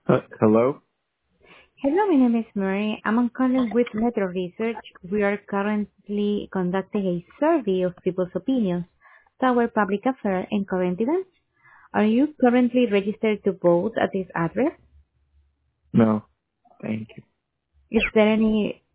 Hello? Hello, my name is Mary. I'm calling with Metro Research. We are currently conducting a survey of people's opinions to our public affairs and current events. Are you currently registered to vote at this address? No, thank you. Is there any